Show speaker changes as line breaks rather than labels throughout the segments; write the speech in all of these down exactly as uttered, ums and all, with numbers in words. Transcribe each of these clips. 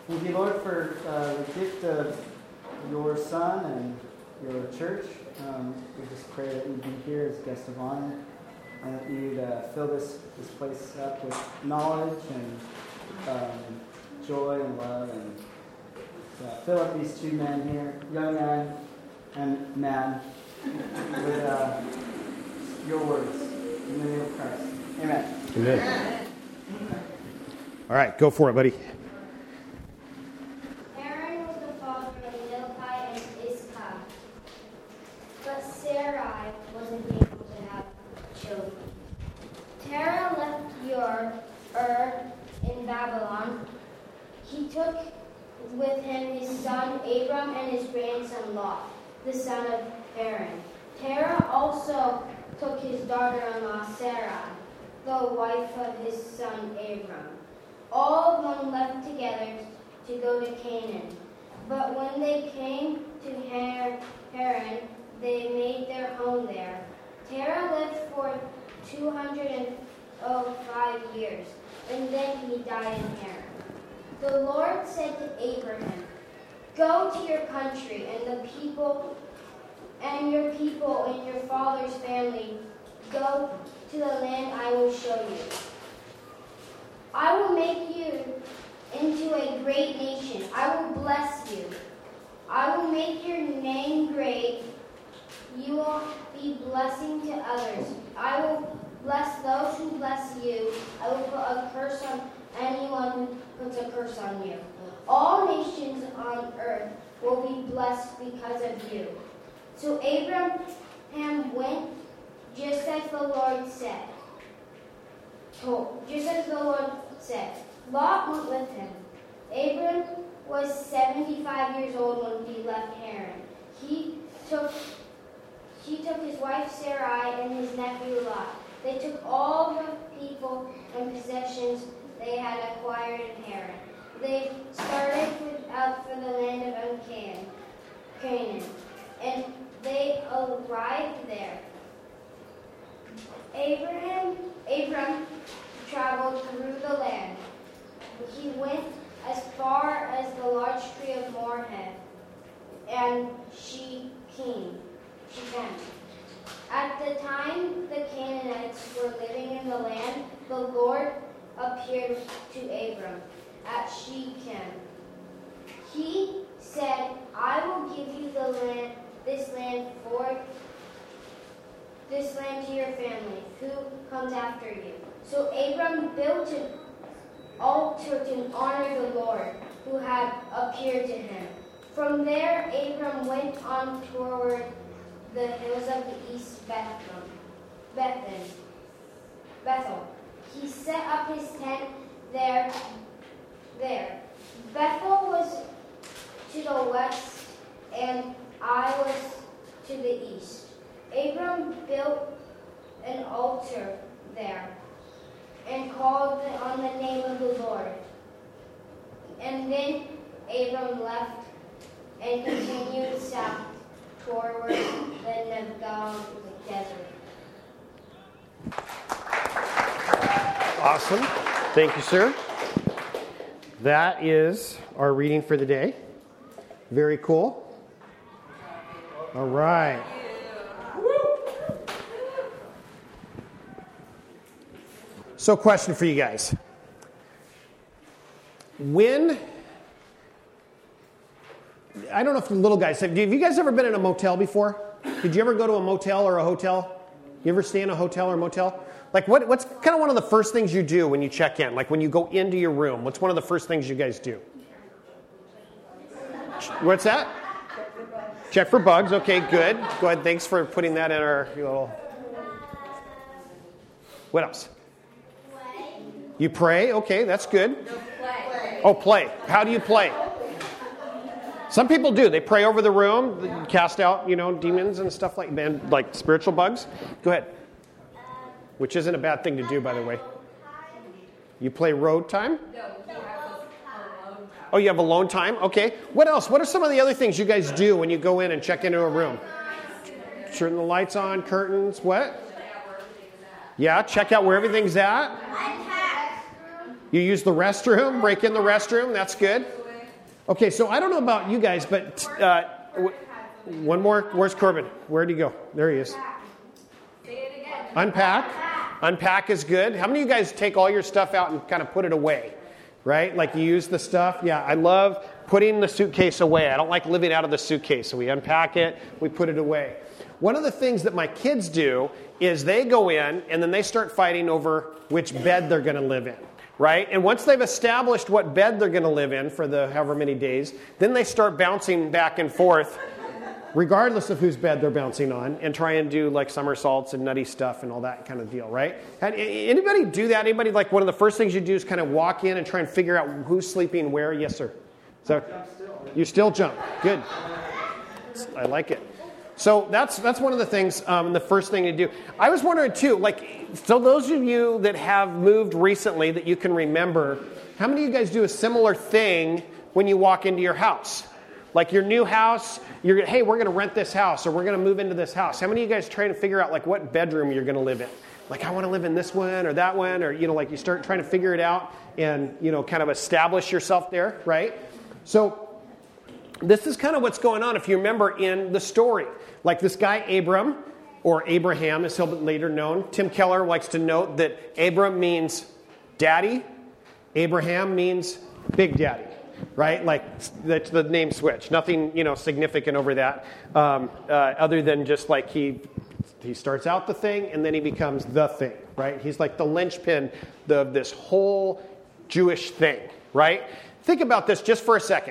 Thank you, Lord, for uh, the gift of your Son and your church. Um, we just pray that you'd be here as guest of honor, and that you'd uh, fill this, this place up with knowledge and um, joy and love, and uh, fill up these two men here, young man and man, with uh, your words. In the name of Christ. Amen.
Amen. All right, go for it, buddy.
Aaron was the father of Milcah and Iscah, but Sarai wasn't able to have children. Terah left Ur, Ur in Babylon. He took with him his son Abram and his grandson Lot, the son of Haran. Terah also took his daughter-in-law Sarai, the wife of his son Abram. All of them left together to go to Canaan. But when they came to Haran, they made their home there. Terah lived for two hundred five years, and then he died in Haran. The Lord said to Abraham, "Go to your country and the people and your people and your father's family. Go to the land I will show you. I will make you into a great nation. I will bless you. I will make your name great. You will be blessing to others. I will bless those who bless you. I will put a curse on anyone who puts a curse on you. All nations on earth will be blessed because of you." So Abraham went just as the Lord said. Told, just as the Lord said. Lot went with him. Abram was seventy-five years old when he left Haran. He took he took his wife Sarai and his nephew Lot. They took all the people and possessions they had acquired in Haran. They started out for the land of Canaan, Canaan, and they arrived there. Abraham, Abram traveled through the land. He went as far as the large tree of Morehead and Shechem. Shechem. At the time the Canaanites were living in the land, the Lord appeared to Abram at Shechem. He said, "I will give you the land, this land for this land to your family, who comes after you." So Abram built an altar to honor the Lord, who had appeared to him. From there, Abram went on toward the hills of the east, Bethel. Bethel. Bethel. He set up his tent there. There. Bethel was to the west, and Ai was to the east. Abram built an altar there and called on the name of the Lord. And then Abram left and continued south toward the Negev desert.
Awesome. Thank you, sir. That is our reading for the day. Very cool. All right. So, question for you guys. When, I don't know if the little guys, have you guys ever been in a motel before? Did you ever go to a motel or a hotel? You ever stay in a hotel or a motel? Like, what, what's kind of one of the first things you do when you check in? Like, when you go into your room, what's one of the first things you guys do? What's that? Check for bugs. Check for bugs. Okay, good. Go ahead. Thanks for putting that in our little... What else? Play. You pray? Okay, that's good.
No, play.
Oh, play. How do you play? Some people do. They pray over the room, cast out, you know, demons and stuff like that, like spiritual bugs. Go ahead. Which isn't a bad thing to do, by the way. You play road time?
No, we have alone time.
Oh, you have alone time? Okay. What else? What are some of the other things you guys do when you go in and check into a room? Turn the lights on, curtains, what? Yeah, check out where everything's at. You use the restroom, break in the restroom, that's good. Okay, so I don't know about you guys, but uh, w- one more. Where's Corbin? Where'd he go? There he is.
Say it again.
Unpack. Unpack is good. How many of you guys take all your stuff out and kind of put it away? Right? Like you use the stuff. Yeah, I love putting the suitcase away. I don't like living out of the suitcase. So we unpack it, we put it away. One of the things that my kids do is they go in and then they start fighting over which bed they're going to live in. Right? And once they've established what bed they're going to live in for the however many days, then they start bouncing back and forth, regardless of whose bed they're bouncing on, and try and do like somersaults and nutty stuff and all that kind of deal, right? Had, anybody do that? Anybody, like one of the first things you do is kind of walk in and try and figure out who's sleeping where? Yes, sir. So you still jump. Good. I like it. So that's that's one of the things, um, the first thing to do. I was wondering too, like, so those of you that have moved recently that you can remember, how many of you guys do a similar thing when you walk into your house? Like your new house, you're hey, we're going to rent this house or we're going to move into this house. How many of you guys trying to figure out like what bedroom you're going to live in? Like I want to live in this one or that one, or you know, like you start trying to figure it out and you know, kind of establish yourself there, right? So this is kind of what's going on if you remember in the story. Like this guy Abram, or Abraham as he'll be later known. Tim Keller likes to note that Abram means daddy, Abraham means big daddy, right? Like that's the name switch. Nothing, you know, significant over that, um, uh, other than just like he he starts out the thing and then he becomes the thing, right? He's like the linchpin of this whole Jewish thing, right? Think about this just for a second.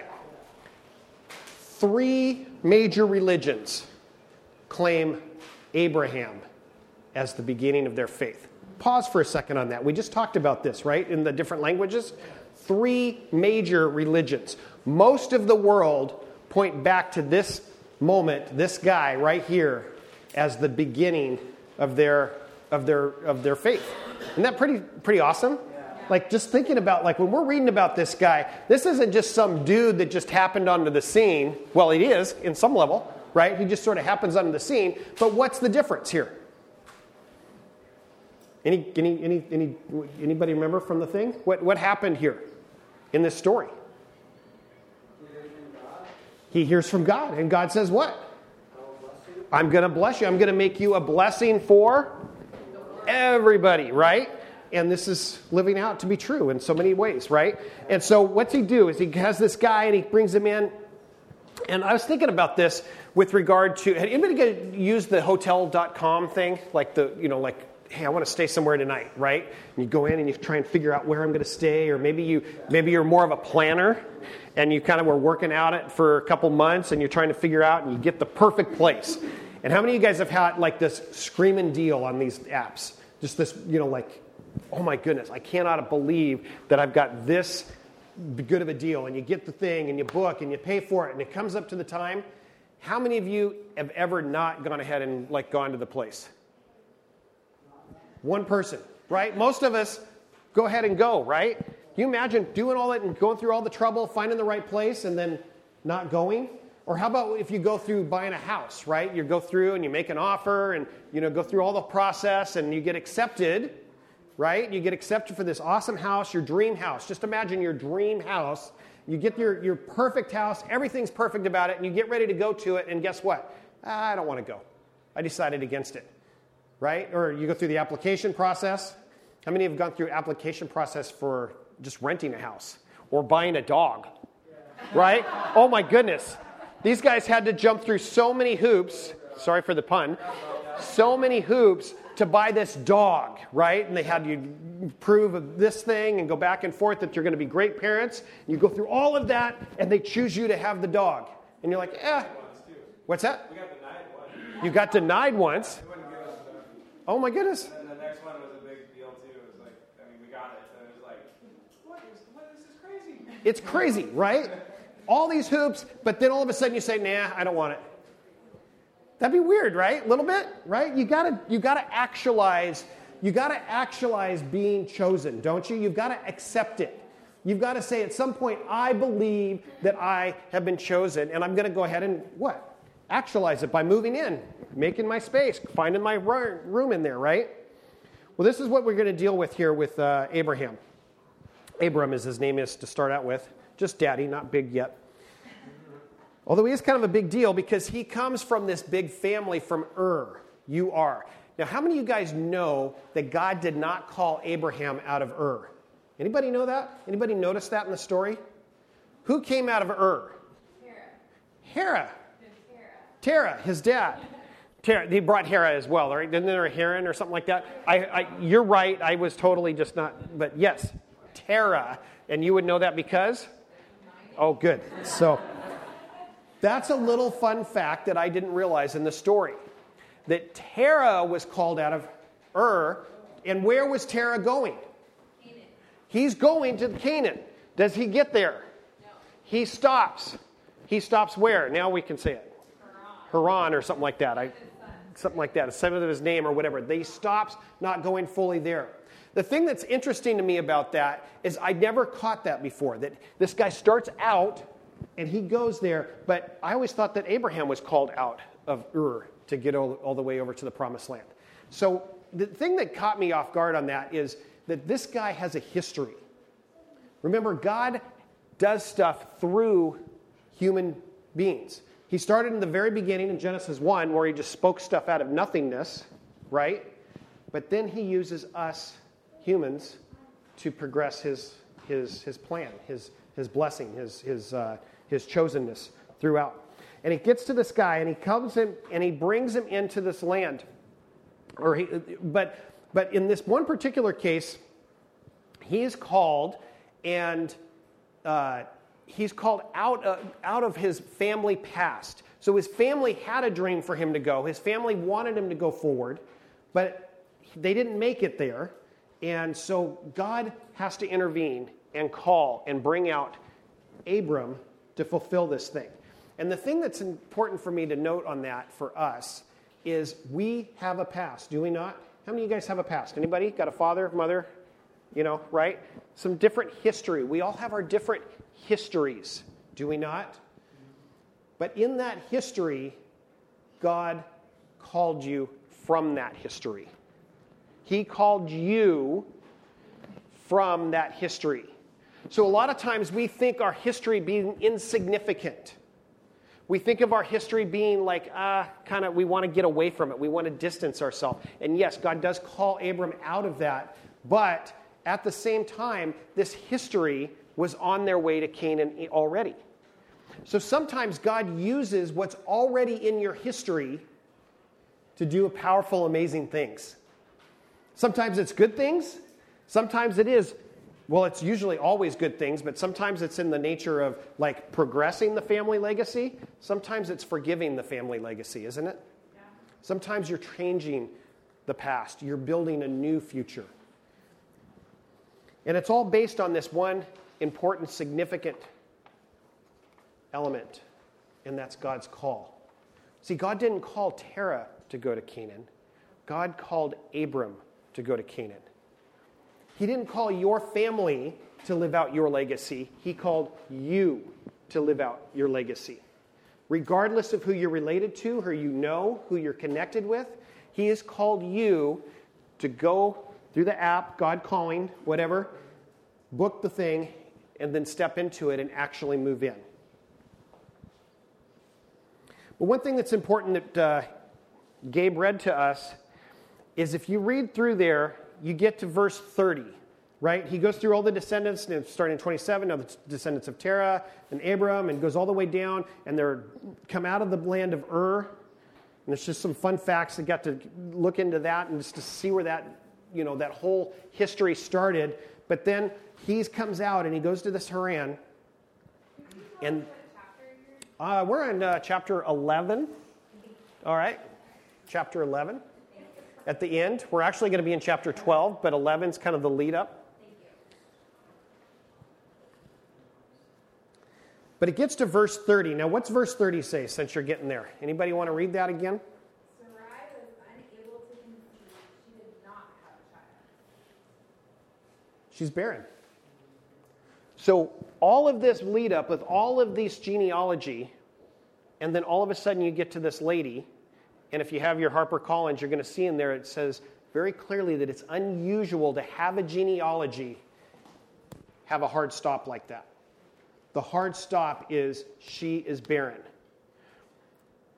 Three major religions claim Abraham as the beginning of their faith. Pause for a second on that. We just talked about this, right, in the different languages. Three major religions. Most of the world point back to this moment, this guy right here, as the beginning of their of their of their faith. Isn't that pretty pretty awesome? Like just thinking about like when we're reading about this guy, this isn't just some dude that just happened onto the scene. Well, it is in some level. Right? He just sort of happens onto the scene. But what's the difference here? Any, any, any, any, anybody remember from the thing? What, what happened here in this story? He hears from God. And God says what? I'm going to bless you. I'm going to make you a blessing for everybody, right? And this is living out to be true in so many ways, right? And so what's he do? Is he has this guy and he brings him in. And I was thinking about this with regard to, had anybody used the hotel dot com thing? Like the, you know, like, hey, I want to stay somewhere tonight, right? And you go in and you try and figure out where I'm going to stay, or maybe you, maybe you're more of a planner and you kind of were working out it for a couple months and you're trying to figure out and you get the perfect place. And how many of you guys have had like this screaming deal on these apps? Just this, you know, like, oh my goodness, I cannot believe that I've got this good of a deal, and you get the thing and you book and you pay for it and it comes up to the time. How many of you have ever not gone ahead and like gone to the place? One person, right? Most of us go ahead and go, right? Can you imagine doing all that and going through all the trouble, finding the right place and then not going? Or how about if you go through buying a house, right? You go through and you make an offer and you know go through all the process and you get accepted. Right? You get accepted for this awesome house, your dream house. Just imagine your dream house. You get your, your perfect house. Everything's perfect about it. And you get ready to go to it. And guess what? I don't want to go. I decided against it. Right? Or you go through the application process. How many have gone through application process for just renting a house or buying a dog? Right? Oh my goodness. These guys had to jump through so many hoops. Sorry for the pun. So many hoops to buy this dog, right? And they had you prove this thing and go back and forth that you're going to be great parents. You go through all of that, and they choose you to have the dog. And you're like, eh. What's that?
We got denied once.
You got denied once? Oh, my goodness.
And the next one was a big deal, too. It was like, I mean, we got it. And it was like, what is, what, this is crazy.
It's crazy, right? All these hoops, but then all of a sudden you say, nah, I don't want it. That'd be weird, right? A little bit, right? You gotta, you gotta actualize, you gotta actualize being chosen, don't you? You've got to accept it. You've got to say at some point, I believe that I have been chosen, and I'm going to go ahead and what? Actualize it by moving in, making my space, finding my room in there, right? Well, this is what we're going to deal with here with uh, Abraham. Abram, as his name is to start out with, just daddy, not big yet. Although he is kind of a big deal because he comes from this big family from Ur. You are. Now, how many of you guys know that God did not call Abraham out of Ur? Anybody know that? Anybody notice that in the story? Who came out of Ur?
Hera.
Hera.
Hera.
Terah, his dad. Terah, he brought Hera as well, right? Didn't there a Heron or something like that? I, I, you're right. I was totally just not, but yes, Terah. And you would know that because? Oh, good. So that's a little fun fact that I didn't realize in the story. That Terah was called out of Ur, and where was Terah going?
Canaan.
He's going to Canaan. Does he get there?
No.
He stops. He stops where? Now we can say it.
Haran.
Haran or something like that. I, something like that. A seventh of his name or whatever. They stops not going fully there. The thing that's interesting to me about that is I never caught that before. That this guy starts out and he goes there, but I always thought that Abraham was called out of Ur to get all, all the way over to the promised land. So the thing that caught me off guard on that is that this guy has a history. Remember, God does stuff through human beings. He started in the very beginning in Genesis one where he just spoke stuff out of nothingness, right? But then he uses us humans to progress his his his plan, his his blessing, his his uh, his chosenness throughout. And he gets to this guy, and he comes in, and he brings him into this land. Or he, but but in this one particular case, he is called, and uh, he's called out of, out of his family past. So his family had a dream for him to go. His family wanted him to go forward, but they didn't make it there. And so God has to intervene and call and bring out Abram to fulfill this thing. And the thing that's important for me to note on that for us is we have a past, do we not? How many of you guys have a past? Anybody got a father, mother, you know, right? Some different history. We all have our different histories, do we not? But in that history, God called you from that history. He called you from that history. So a lot of times we think our history being insignificant. We think of our history being like, ah, kind of, we want to get away from it. We want to distance ourselves. And yes, God does call Abram out of that. But at the same time, this history was on their way to Canaan already. So sometimes God uses what's already in your history to do powerful, amazing things. Sometimes it's good things. Sometimes it is, well, it's usually always good things, but sometimes it's in the nature of like progressing the family legacy. Sometimes it's forgiving the family legacy, isn't it? Yeah. Sometimes you're changing the past. You're building a new future. And it's all based on this one important, significant element, and that's God's call. See, God didn't call Terah to go to Canaan. God called Abram to go to Canaan. He didn't call your family to live out your legacy. He called you to live out your legacy. Regardless of who you're related to, who you know, who you're connected with, He has called you to go through the app, God calling, whatever, book the thing, and then step into it and actually move in. But one thing that's important that uh, Gabe read to us is if you read through there, you get to verse thirty, right? He goes through all the descendants, starting in twenty-seven, of the descendants of Terah and Abram, and goes all the way down, and they're come out of the land of Ur. And there's just some fun facts. I got to look into that and just to see where that, you know, that whole history started. But then he comes out and he goes to this Haran, and uh, we're in uh, chapter eleven. All right, chapter eleven. At the end, we're actually going to be in chapter twelve, but eleven is kind of the lead up. But it gets to verse thirty. Now, what's verse thirty say, since you're getting there? Anybody want to read that again?
Sarai was unable to conceive. She did not have a child.
She's barren. So all of this lead up with all of these genealogy, and then all of a sudden you get to this lady, and if you have your HarperCollins, you're going to see in there it says very clearly that it's unusual to have a genealogy have a hard stop like that. The hard stop is she is barren.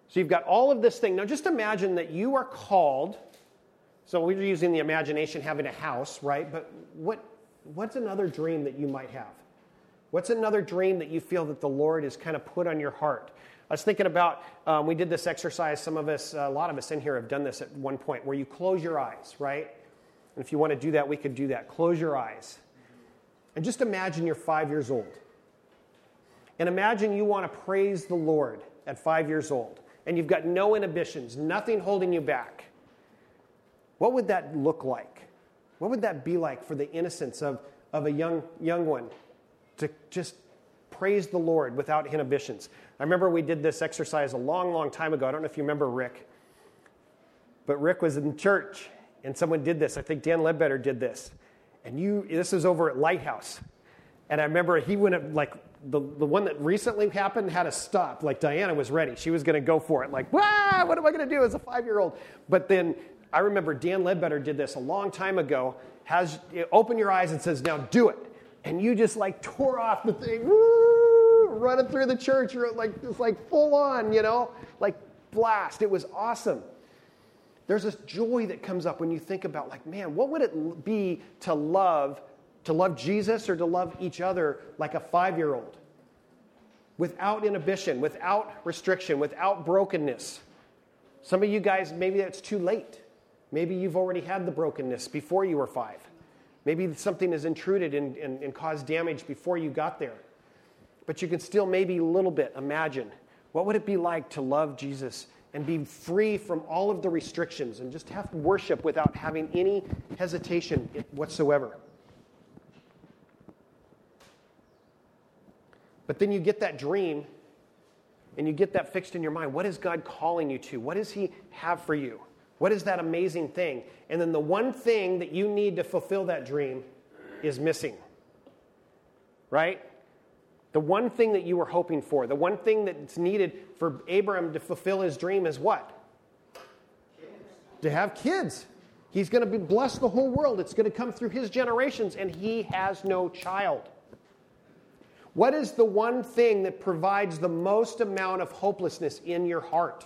So you've got all of this thing. Now just imagine that you are called. So we're using the imagination, having a house, right? But what what's another dream that you might have? What's another dream that you feel that the Lord has kind of put on your heart? I was thinking about, um, we did this exercise, some of us, a lot of us in here have done this at one point, where you close your eyes, right? And if you want to do that, we could do that. Close your eyes. And just imagine you're five years old. And imagine you want to praise the Lord at five years old. And you've got no inhibitions, nothing holding you back. What would that look like? What would that be like for the innocence of, of a young, young one to just praise the Lord without inhibitions? I remember we did this exercise a long, long time ago. I don't know if you remember Rick. But Rick was in church, and someone did this. I think Dan Ledbetter did this. And you, this was over at Lighthouse. And I remember he went up, like, the, the one that recently happened had to stop. Like, Diana was ready. She was going to go for it. Like, wah, what am I going to do as a five-year-old? But then I remember Dan Ledbetter did this a long time ago. Has open your eyes and says, now do it. And you just, like, tore off the thing. Woo, running through the church. You're like, just like full on, you know, like blast. It was awesome. There's this joy that comes up when you think about, like, man, what would it be to love To love Jesus or to love each other like a five-year-old? Without inhibition, without restriction, without brokenness. Some of you guys, maybe it's too late. Maybe you've already had the brokenness before you were five. Maybe something has intruded and, and, and caused damage before you got there. But you can still maybe a little bit imagine, what would it be like to love Jesus and be free from all of the restrictions and just have worship without having any hesitation whatsoever? But then you get that dream, and you get that fixed in your mind. What is God calling you to? What does he have for you? What is that amazing thing? And then the one thing that you need to fulfill that dream is missing. Right? The one thing that you were hoping for, the one thing that's needed for Abraham to fulfill his dream is what? Kids. To have kids. He's going to be bless the whole world. It's going to come through his generations, and he has no child. What is the one thing that provides the most amount of hopelessness in your heart?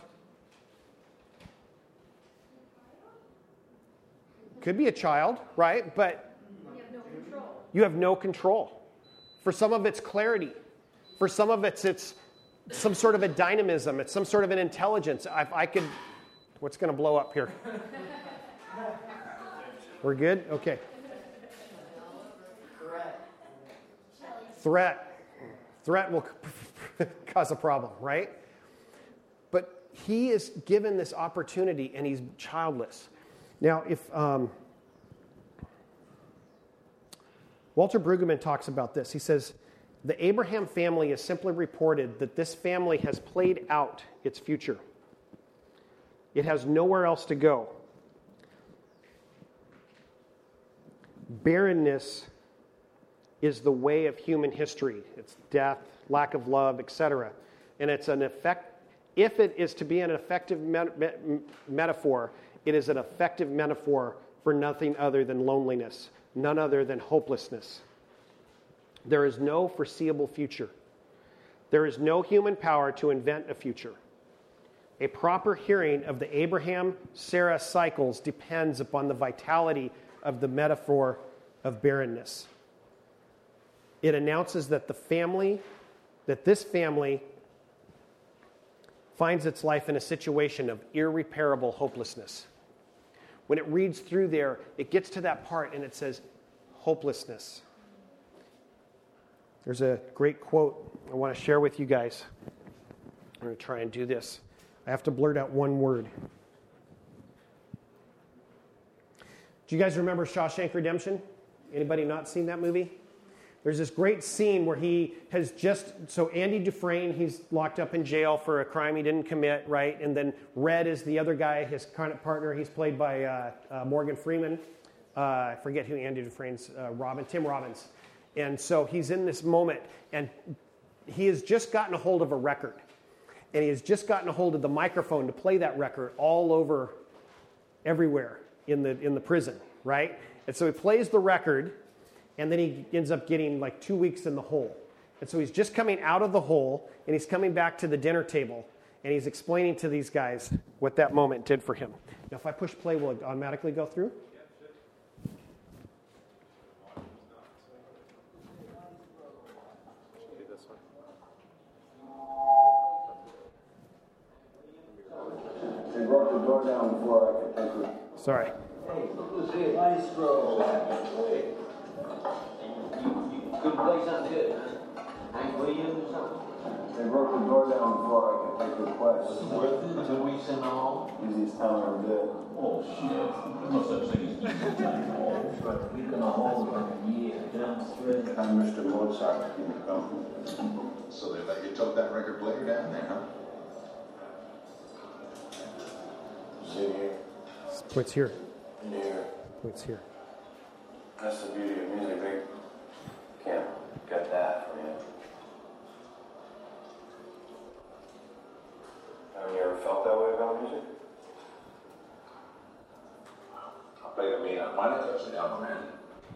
Could be a child, right? But
you have no control.
You have no control. For some of it's clarity. For some of it's it's some sort of a dynamism. It's some sort of an intelligence. I, I could. What's going to blow up here? We're good? Okay. Threat. Threat will cause a problem, right? But he is given this opportunity, and he's childless. Now, if um, Walter Brueggemann talks about this, he says, the Abraham family is simply reported that this family has played out its future. It has nowhere else to go. Barrenness is the way of human history. It's death, lack of love, et cetera. And it's an effect. If it is to be an effective met- met- metaphor, it is an effective metaphor for nothing other than loneliness, none other than hopelessness. There is no foreseeable future. There is no human power to invent a future. A proper hearing of the Abraham-Sarah cycles depends upon the vitality of the metaphor of barrenness. It announces that the family, that this family finds its life in a situation of irreparable hopelessness. When it reads through there, it gets to that part and it says, hopelessness. There's a great quote I want to share with you guys. I'm going to try and do this. I have to blurt out one word. Do you guys remember Shawshank Redemption? Anybody not seen that movie? There's this great scene where he has just, so Andy Dufresne, he's locked up in jail for a crime he didn't commit, right? And then Red is the other guy, his current partner. He's played by uh, uh, Morgan Freeman. Uh, I forget who Andy Dufresne's, uh, Robin, Tim Robbins. And so he's in this moment, and he has just gotten a hold of a record. And he has just gotten a hold of the microphone to play that record all over, everywhere in the in the prison, right? And so he plays the record, and then he ends up getting like two weeks in the hole. And so he's just coming out of the hole, and he's coming back to the dinner table. And he's explaining to these guys what that moment did for him. Now, if I push play, will it automatically go through?
They broke the door down before I could take it.
Sorry.
Hey, look who's here. Maestro. Hey. You, you couldn't play something good, huh? Hank Williams or something?
They broke the door down before I could take the request.
Was it worth it until we sent them home?
Easiest time I ever did.
Oh, shit. There's no such thing as easy time home. But a week and a home, like a year, demonstrated.
I'm Mister Mozart to keep it going.
So they let you tote that record player down there, huh?
Sit here.
Points here.
In here.
Points here.
That's the beauty of music. They can't get that from you. Have you ever felt that way about music?
I played a mean on money, there's an album, man.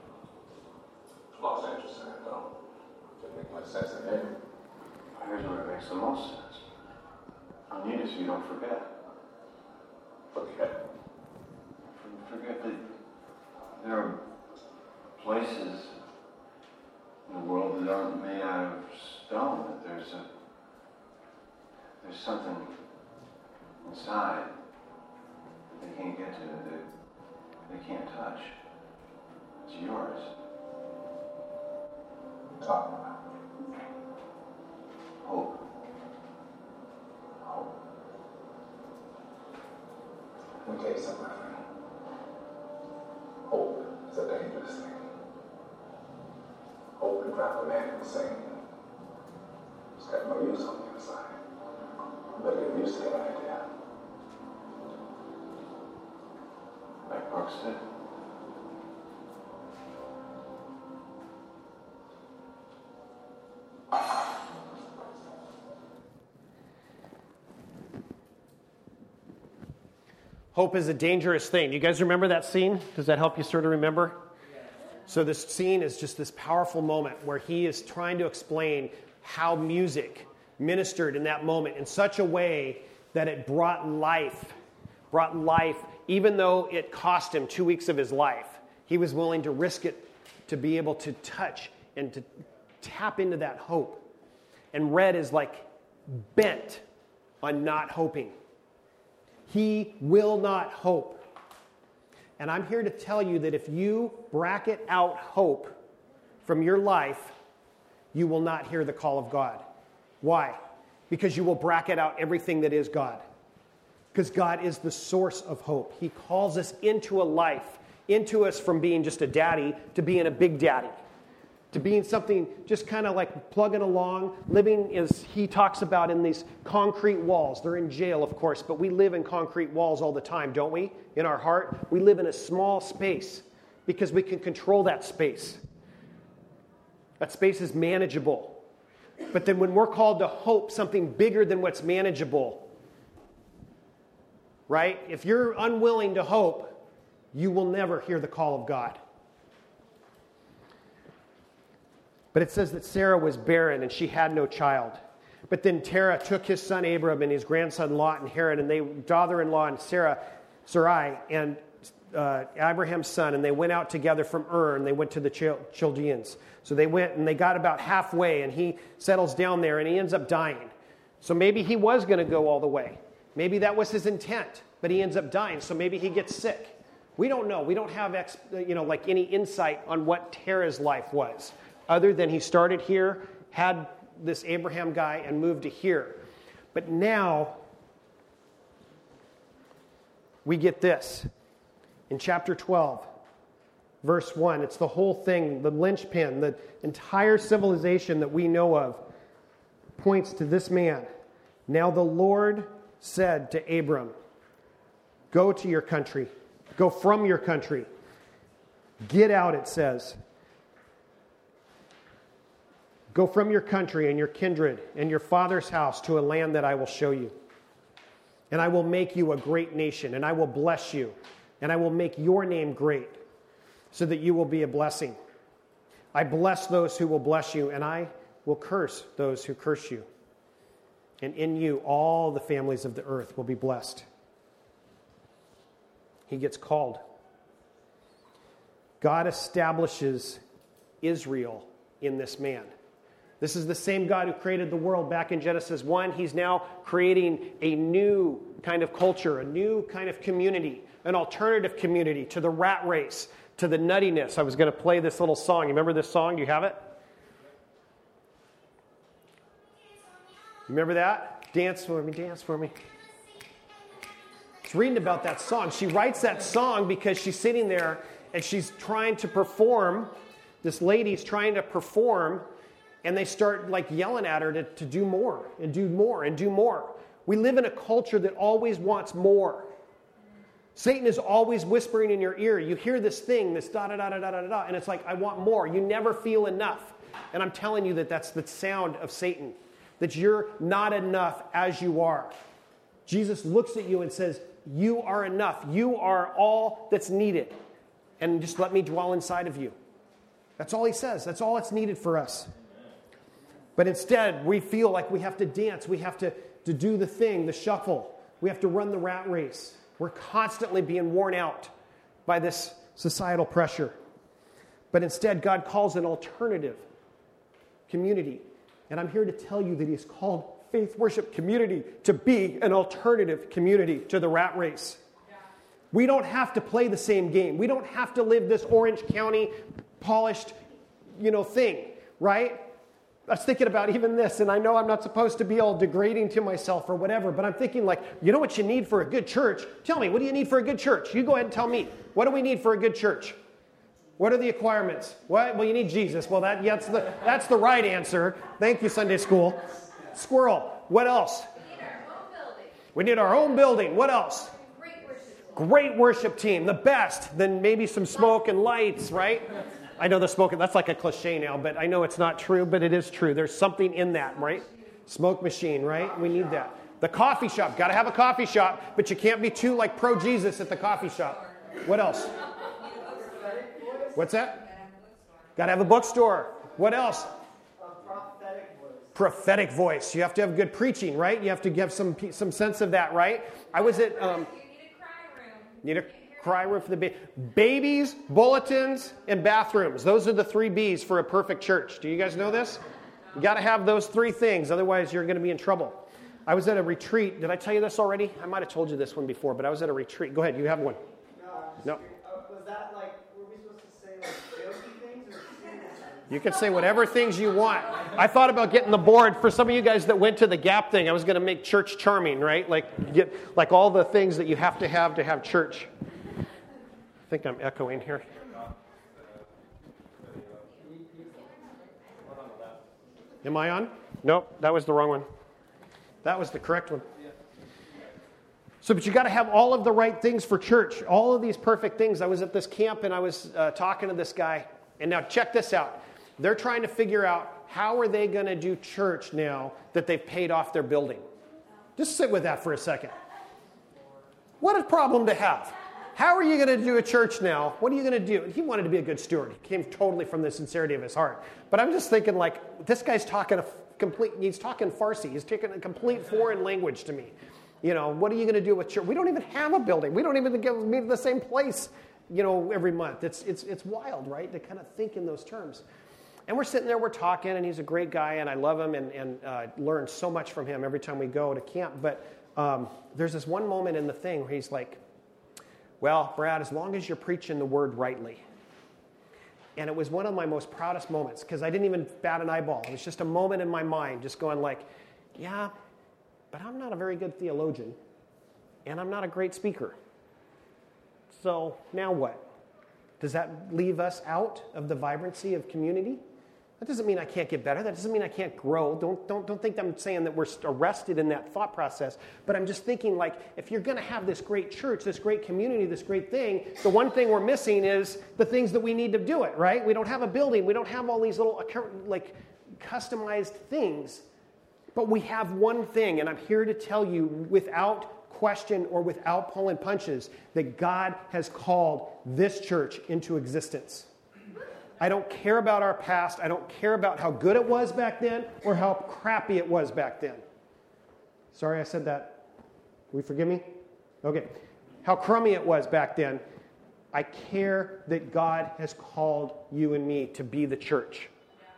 Lost interest in it, though. Didn't make much sense in there.
Here's where it makes the most sense. I need it so you don't forget.
Forget.
Forget that there are places in the world that aren't made out of stone. That there's a there's something inside that they can't get to, that they, they can't touch. It's yours.
Talk about
Hope. Hope.
Let me tell you something, my friend. Hope is a dangerous thing. Hope can drive a man insane. It's got no use on the inside. You better get used to that idea.
Like Park said.
Hope is a dangerous thing. Do you guys remember that scene? Does that help you sort of remember? So this scene is just this powerful moment where he is trying to explain how music ministered in that moment in such a way that it brought life, brought life, even though it cost him two weeks of his life. He was willing to risk it to be able to touch and to tap into that hope. And Red is like bent on not hoping. He will not hope. And I'm here to tell you that if you bracket out hope from your life, you will not hear the call of God. Why? Because you will bracket out everything that is God. Because God is the source of hope. He calls us into a life, into us from being just a daddy to being a big daddy. To being something just kind of like plugging along, living as he talks about in these concrete walls. They're in jail, of course, but we live in concrete walls all the time, don't we? In our heart, we live in a small space because we can control that space. That space is manageable. But then when we're called to hope something bigger than what's manageable, right? If you're unwilling to hope, you will never hear the call of God. But it says that Sarah was barren and she had no child. But then Terah took his son Abram and his grandson Lot and Haran, and they daughter-in-law and Sarah, Sarai, and uh, Abraham's son, and they went out together from Ur, and they went to the Chaldeans. So they went and they got about halfway, and he settles down there, and he ends up dying. So maybe he was going to go all the way. Maybe that was his intent, but he ends up dying. So maybe he gets sick. We don't know. We don't have ex, you know, like any insight on what Terah's life was, other than he started here, had this Abraham guy, and moved to here. But now, we get this. In chapter twelve, verse one, it's the whole thing, the linchpin, the entire civilization that we know of points to this man. Now the Lord said to Abram, go to your country, go from your country, get out, it says. Go from your country and your kindred and your father's house to a land that I will show you. And I will make you a great nation, and I will bless you, and I will make your name great, so that you will be a blessing. I bless those who will bless you, and I will curse those who curse you. And in you, all the families of the earth will be blessed. He gets called. God establishes Israel in this man. This is the same God who created the world back in Genesis one. He's now creating a new kind of culture, a new kind of community, an alternative community to the rat race, to the nuttiness. I was going to play this little song. You remember this song? Do you have it? Remember that? Dance for me, dance for me. I was reading about that song. She writes that song because she's sitting there and she's trying to perform. This lady's trying to perform, and they start like yelling at her to, to do more and do more and do more. We live in a culture that always wants more. Satan is always whispering in your ear. You hear this thing, this da da da da da da da, and it's like, I want more. You never feel enough. And I'm telling you that that's the sound of Satan, that you're not enough as you are. Jesus looks at you and says, you are enough. You are all that's needed. And just let me dwell inside of you. That's all he says. That's all that's needed for us. But instead, we feel like we have to dance. We have to, to do the thing, the shuffle. We have to run the rat race. We're constantly being worn out by this societal pressure. But instead, God calls an alternative community. And I'm here to tell you that he's called Faith Worship Community to be an alternative community to the rat race. We don't have to play the same game. We don't have to live this Orange County polished, you know, thing, right? I was thinking about even this, and I know I'm not supposed to be all degrading to myself or whatever, but I'm thinking like, you know what you need for a good church? Tell me, what do you need for a good church? You go ahead and tell me. What do we need for a good church? What are the requirements? What? Well, you need Jesus. Well, that, yeah, that's, the, that's the right answer. Thank you, Sunday school. Squirrel. What else?
We need our own building.
We need our own building. What else?
Great worship team.
Great worship team. The best. Then maybe some smoke and lights, right? I know the smoke, that's like a cliche now, but I know it's not true, but it is true. There's something in that, right? Smoke machine, right? We need that. The coffee shop. Got to have a coffee shop, but you can't be too like pro-Jesus at the coffee shop. What else? What's that? Got to have a bookstore. What else?
A prophetic voice.
Prophetic voice. You have to have good preaching, right? You have to give some some sense of that, right? I was at... Um,
You need a cry room.
need a cry room for the baby. Babies, bulletins, and bathrooms. Those are the three B's for a perfect church. Do you guys know this? You got to have those three things. Otherwise, you're going to be in trouble. I was at a retreat. Did I tell you this already? I might have told you this one before, but I was at a retreat. Go ahead. You have one.
No, I'm just
No.
curious. Uh, was that like, were we supposed to say like jokey things or serious things?
You can say whatever things you want. I thought about getting the board for some of you guys that went to the Gap thing. I was going to make church charming, right? Like get like all the things that you have to have to have church. I think I'm echoing here. Am I on? Nope, that was the wrong one. That was the correct one. So, but you got to have all of the right things for church. All of these perfect things. I was at this camp and I was uh, talking to this guy. And now check this out. They're trying to figure out how are they going to do church now that they've paid off their building. Just sit with that for a second. What a problem to have. How are you going to do a church now? What are you going to do? He wanted to be a good steward. He came totally from the sincerity of his heart. But I'm just thinking like, this guy's talking a complete, he's talking Farsi. He's taking a complete foreign language to me. You know, what are you going to do with church? We don't even have a building. We don't even get, meet in the same place, you know, every month. It's, it's, it's wild, right, to kind of think in those terms. And we're sitting there, we're talking, and he's a great guy, and I love him and, and uh, learn so much from him every time we go to camp. But um, there's this one moment in the thing where he's like, well, Brad, as long as you're preaching the word rightly. And it was one of my most proudest moments because I didn't even bat an eyeball. It was just a moment in my mind just going like, yeah, but I'm not a very good theologian, and I'm not a great speaker. So now what? Does that leave us out of the vibrancy of community? That doesn't mean I can't get better. That doesn't mean I can't grow. Don't, don't, don't think I'm saying that we're arrested in that thought process. But I'm just thinking, like, if you're going to have this great church, this great community, this great thing, the one thing we're missing is the things that we need to do it, right? We don't have a building. We don't have all these little, like, customized things. But we have one thing, and I'm here to tell you without question or without pulling punches that God has called this church into existence. I don't care about our past. I don't care about how good it was back then or how crappy it was back then. Sorry I said that. Will you forgive me? Okay. How crummy it was back then. I care that God has called you and me to be the church.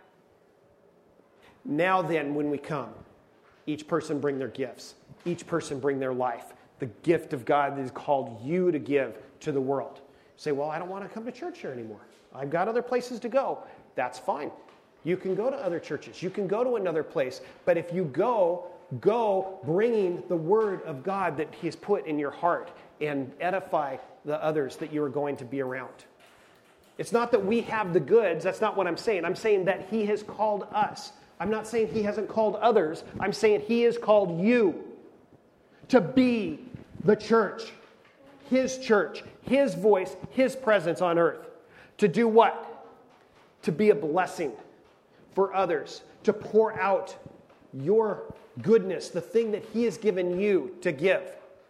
Now then, when we come, each person bring their gifts. Each person bring their life. The gift of God that has called you to give to the world. You say, well, I don't want to come to church here anymore. I've got other places to go. That's fine. You can go to other churches. You can go to another place. But if you go, go bringing the word of God that He has put in your heart and edify the others that you are going to be around. It's not that we have the goods. That's not what I'm saying. I'm saying that He has called us. I'm not saying He hasn't called others. I'm saying He has called you to be the church, His church, His voice, His presence on earth. To do what? To be a blessing for others, to pour out your goodness, the thing that He has given you to give.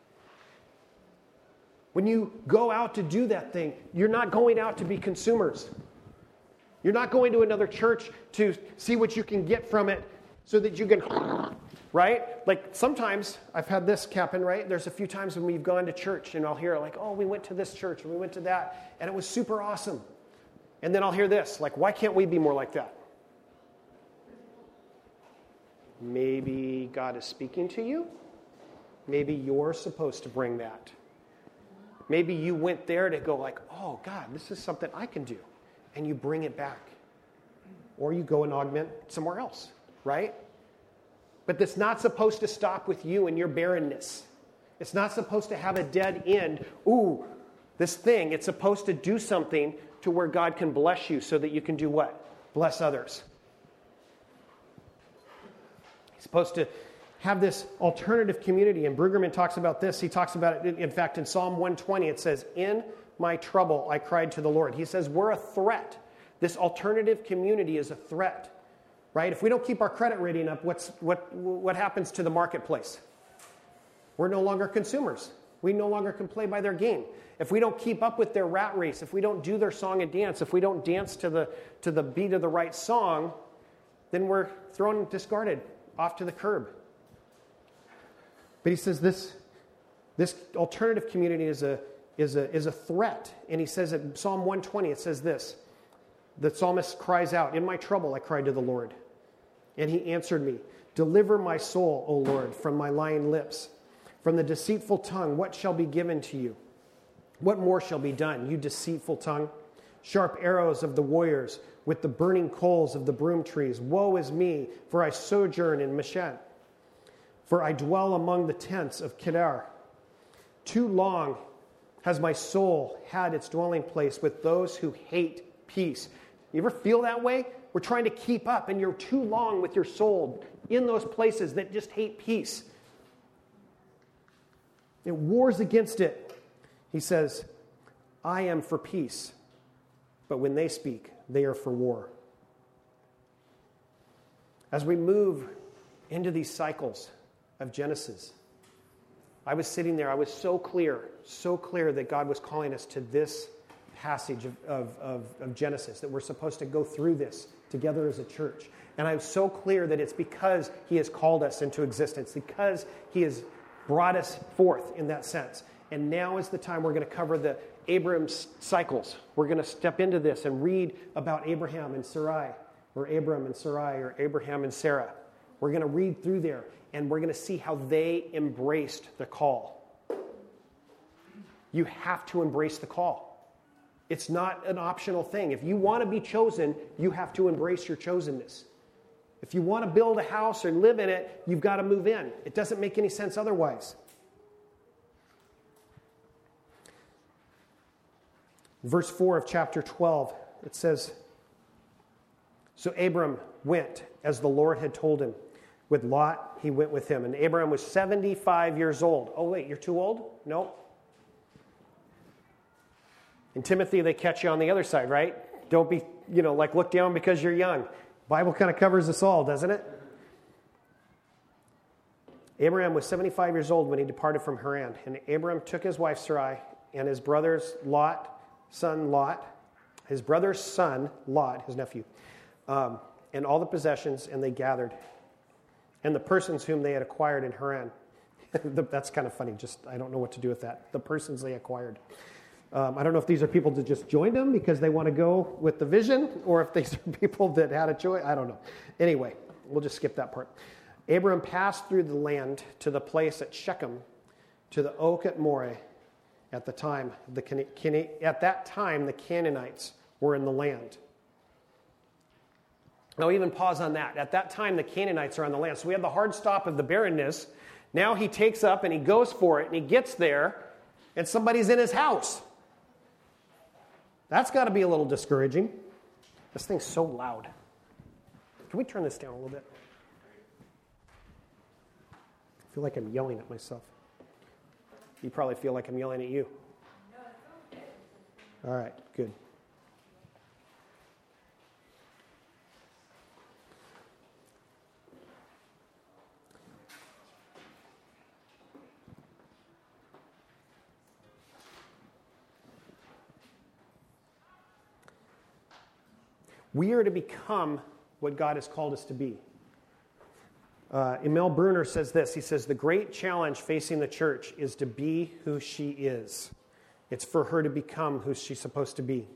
When you go out to do that thing, you're not going out to be consumers. You're not going to another church to see what you can get from it so that you can, right? Like sometimes I've had this happen, right? There's a few times when we've gone to church and I'll hear like, oh, we went to this church and we went to that and it was super awesome. And then I'll hear this, like, why can't we be more like that? Maybe God is speaking to you. Maybe you're supposed to bring that. Maybe you went there to go like, oh, God, this is something I can do. And you bring it back. Or you go and augment somewhere else, right? But that's not supposed to stop with you and your barrenness. It's not supposed to have a dead end. Ooh, this thing. It's supposed to do something to where God can bless you so that you can do what? Bless others. He's supposed to have this alternative community. And Brueggemann talks about this. He talks about it, in fact, in Psalm one twenty, it says, in my trouble, I cried to the Lord. He says, we're a threat. This alternative community is a threat, right? If we don't keep our credit rating up, what's, what, what happens to the marketplace? We're no longer consumers. We no longer can play by their game. If we don't keep up with their rat race, if we don't do their song and dance, if we don't dance to the, to the beat of the right song, then we're thrown, discarded, off to the curb. But he says this, this alternative community is a, is, a, is a threat. And he says in Psalm one twenty, it says this, the psalmist cries out, in my trouble I cried to the Lord. And He answered me, deliver my soul, O Lord, from my lying lips. From the deceitful tongue, what shall be given to you? What more shall be done, you deceitful tongue? Sharp arrows of the warriors with the burning coals of the broom trees. Woe is me, for I sojourn in Meshed. For I dwell among the tents of Kedar. Too long has my soul had its dwelling place with those who hate peace. You ever feel that way? We're trying to keep up, and you're too long with your soul in those places that just hate peace. It wars against it. He says, I am for peace, but when they speak, they are for war. As we move into these cycles of Genesis, I was sitting there, I was so clear, so clear that God was calling us to this passage of, of, of, of Genesis, that we're supposed to go through this together as a church. And I was so clear that it's because He has called us into existence, because He has brought us forth in that sense. And now is the time we're going to cover the Abram's cycles. We're going to step into this and read about Abraham and Sarai, or Abram and Sarai, or Abraham and Sarah. We're going to read through there, and we're going to see how they embraced the call. You have to embrace the call. It's not an optional thing. If you want to be chosen, you have to embrace your chosenness. If you want to build a house or live in it, you've got to move in. It doesn't make any sense otherwise. Verse four of chapter twelve, it says, so Abram went as the Lord had told him. With Lot, he went with him. And Abram was seventy-five years old. Oh, wait, you're too old? No. In Timothy, they catch you on the other side, right? Don't be, you know, like look down because you're young. Bible kind of covers us all, doesn't it? Abraham was seventy-five years old when he departed from Haran. And Abram took his wife Sarai and his brother's Lot, son Lot, his brother's son Lot, his nephew, um, and all the possessions, and they gathered. and the persons whom they had acquired in Haran. That's kind of funny. Just I don't know what to do with that. The persons they acquired. Um, I don't know if these are people that just joined them because they want to go with the vision, or if these are people that had a choice. I don't know. Anyway, we'll just skip that part. Abram passed through the land to the place at Shechem, to the oak at Moreh. At the time, the Can- at that time, the Canaanites were in the land. Now, even pause on that. At that time, the Canaanites are on the land. So we have the hard stop of the barrenness. Now he takes up and he goes for it, and he gets there, and somebody's in his house. That's got to be a little discouraging. This thing's so loud. Can we turn this down a little bit? I feel like I'm yelling at myself. You probably feel like I'm yelling at you. All right, good. We are to become what God has called us to be. Uh, Emil Brunner says this. He says, the great challenge facing the church is to be who she is. It's for her to become who she's supposed to be.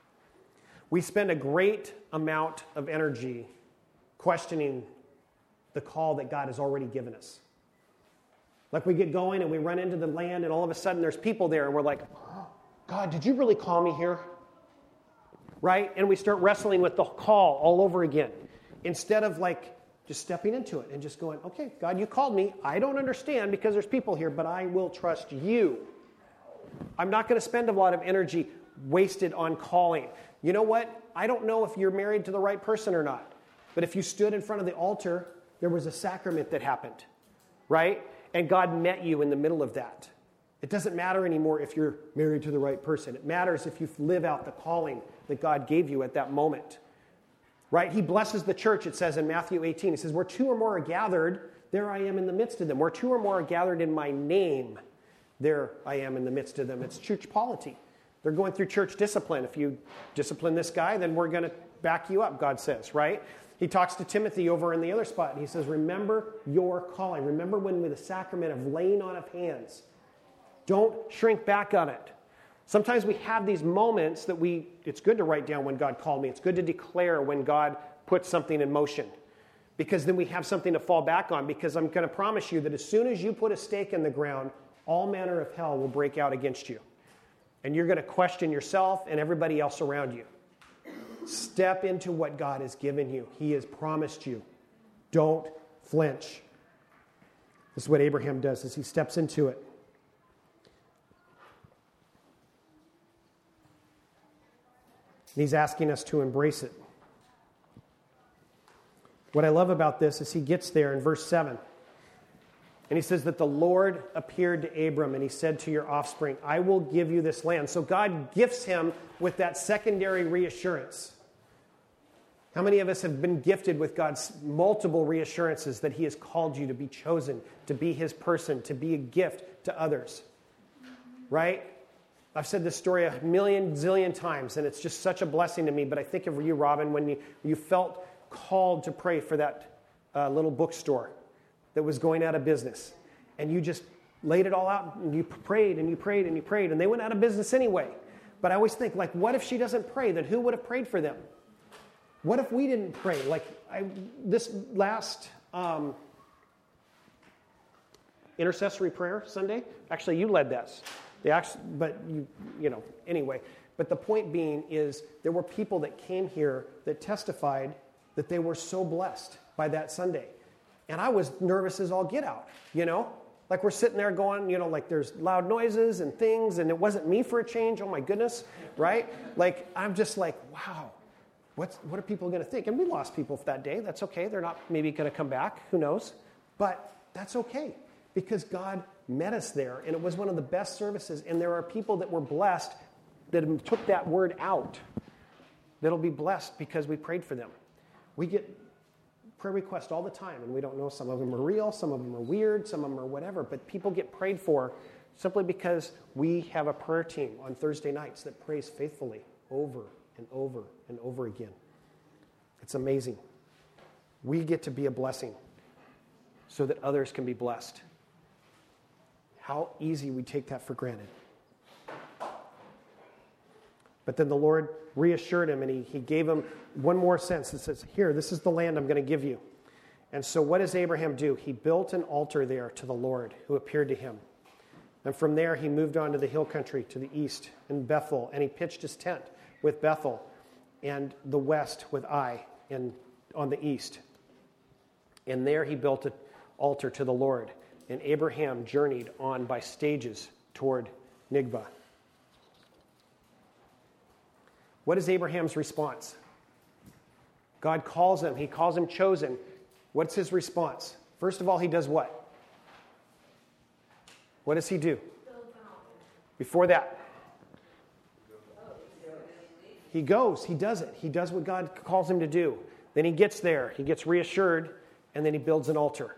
We spend a great amount of energy questioning the call that God has already given us. Like we get going and we run into the land, and all of a sudden there's people there, and we're like, oh, God, did you really call me here? Right? And we start wrestling with the call all over again. Instead of like just stepping into it and just going, okay, God, you called me. I don't understand because there's people here, but I will trust you. I'm not going to spend a lot of energy wasted on calling. You know what? I don't know if you're married to the right person or not. But if you stood in front of the altar, there was a sacrament that happened. Right? And God met you in the middle of that. It doesn't matter anymore if you're married to the right person. It matters if you live out the calling that God gave you at that moment. Right? He blesses the church, it says in Matthew eighteen. He says, where two or more are gathered, there I am in the midst of them. Where two or more are gathered in my name, there I am in the midst of them. It's church polity. They're going through church discipline. If you discipline this guy, then we're going to back you up, God says, right? He talks to Timothy over in the other spot, and he says, remember your calling. Remember when with the sacrament of laying on of hands. Don't shrink back on it. Sometimes we have these moments that we, it's good to write down when God called me. It's good to declare when God puts something in motion. Because then we have something to fall back on. Because I'm going to promise you that as soon as you put a stake in the ground, all manner of hell will break out against you. And you're going to question yourself and everybody else around you. Step into what God has given you. He has promised you. Don't flinch. This is what Abraham does, is he steps into it. He's asking us to embrace it. What I love about this is he gets there in verse seven. And he says that the Lord appeared to Abram and he said to your offspring, I will give you this land. So God gifts him with that secondary reassurance. How many of us have been gifted with God's multiple reassurances that he has called you to be chosen, to be his person, to be a gift to others? Right? I've said this story a million, zillion times, and it's just such a blessing to me. But I think of you, Robin, when you, you felt called to pray for that uh, little bookstore that was going out of business. And you just laid it all out, and you prayed, and you prayed, and you prayed, and they went out of business anyway. But I always think, like, what if she doesn't pray? Then who would have prayed for them? What if we didn't pray? Like, I, this last um, intercessory prayer Sunday, actually, you led this. They actually, but you, you know, anyway. But the point being is there were people that came here that testified that they were so blessed by that Sunday. And I was nervous as all get out, you know? Like we're sitting there going, you know, like there's loud noises and things, and it wasn't me for a change, oh my goodness, right? Like, I'm just like, wow, what's, what are people going to think? And we lost people that day. That's okay. They're not maybe going to come back. Who knows? But that's okay because God met us there, and it was one of the best services. And there are people that were blessed that took that word out that'll be blessed because we prayed for them. We get prayer requests all the time, and we don't know. Some of them are real, some of them are weird, some of them are whatever, but people get prayed for simply because we have a prayer team on Thursday nights that prays faithfully over and over and over again. It's amazing. We get to be a blessing. so that others can be blessed. How easy we take that for granted. But then the Lord reassured him, and he, he gave him one more sense that says, here, this is the land I'm going to give you. And so what does Abraham do? He built an altar there to the Lord who appeared to him. And from there, he moved on to the hill country to the east in Bethel, and he pitched his tent with Bethel, and the west with Ai in, on the east. And there he built an altar to the Lord. And Abraham journeyed on by stages toward Nigba. What is Abraham's response? God calls him. He calls him chosen. What's his response? First of all, he does what? What does he do? Before that, he goes. He does it. He does what God calls him to do. Then he gets there. He gets reassured, and then he builds an altar.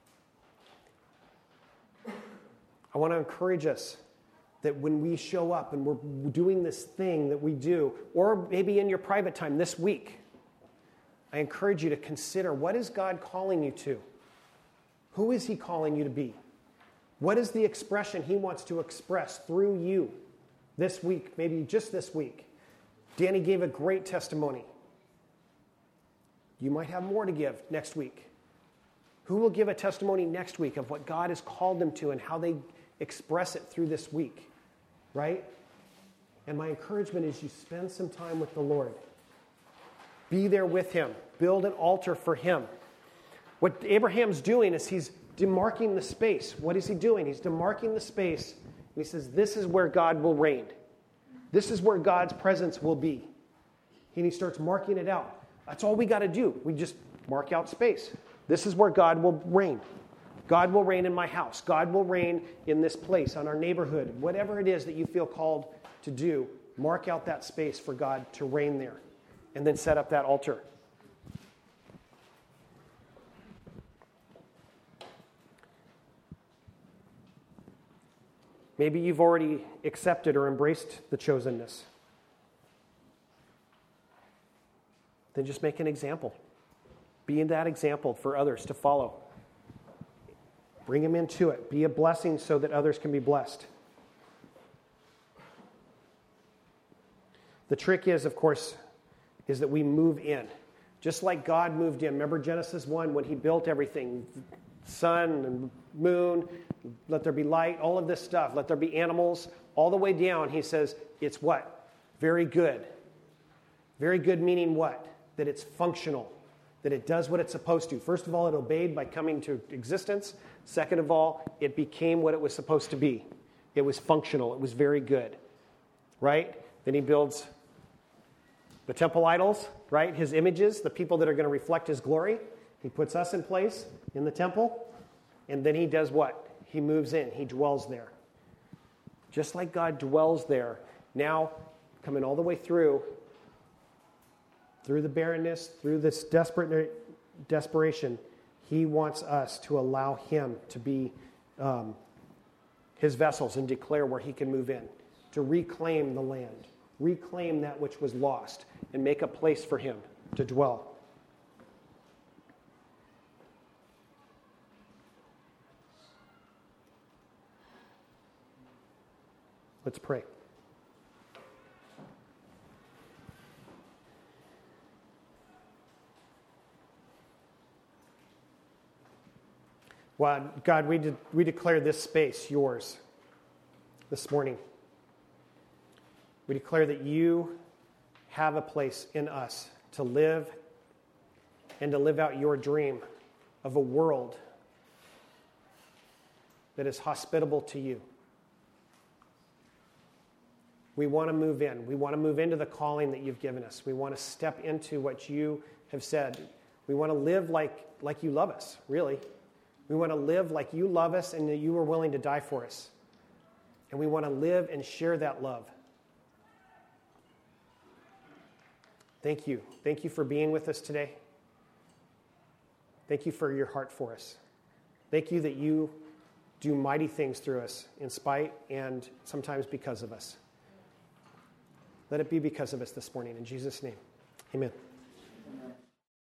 I want to encourage us that when we show up and we're doing this thing that we do, or maybe in your private time this week, I encourage you to consider, what is God calling you to? Who is he calling you to be? What is the expression he wants to express through you this week, maybe just this week? Danny gave a great testimony. You might have more to give next week. Who will give a testimony next week of what God has called them to and how they express it through this week, right? And my encouragement is you spend some time with the Lord. Be there with him. Build an altar for him. What Abraham's doing is he's demarking the space. What is he doing? He's demarking the space. And he says, this is where God will reign. This is where God's presence will be. And he starts marking it out. That's all we got to do. We just mark out space. This is where God will reign. God will reign in my house. God will reign in this place, on our neighborhood. Whatever it is that you feel called to do, mark out that space for God to reign there. And then set up that altar. Maybe you've already accepted or embraced the chosenness. Then just make an example. Be that example for others to follow. Bring them into it. Be a blessing so that others can be blessed. The trick is, of course, is that we move in. Just like God moved in. Remember Genesis one when he built everything. Sun and moon, let there be light, all of this stuff. Let there be animals. All the way down, he says, it's what? Very good. Very good meaning what? That it's functional. That it does what it's supposed to. First of all, it obeyed by coming to existence. Second of all, it became what it was supposed to be. It was functional. It was very good. Right? Then he builds the temple idols, right? His images, the people that are going to reflect his glory. He puts us in place in the temple. And then he does what? He moves in. He dwells there. Just like God dwells there. Now, coming all the way through, through the barrenness, through this desperate desperation, he wants us to allow him to be um, his vessels and declare where he can move in, to reclaim the land, reclaim that which was lost, and make a place for him to dwell. Let's pray. Well, God, we, de- we declare this space yours this morning. We declare that you have a place in us to live and to live out your dream of a world that is hospitable to you. We want to move in. We want to move into the calling that you've given us. We want to step into what you have said. We want to live like, like you love us, really. We want to live like you love us and that you were willing to die for us. And we want to live and share that love. Thank you. Thank you for being with us today. Thank you for your heart for us. Thank you that you do mighty things through us in spite and sometimes because of us. Let it be because of us this morning. In Jesus' name, amen.
Amen.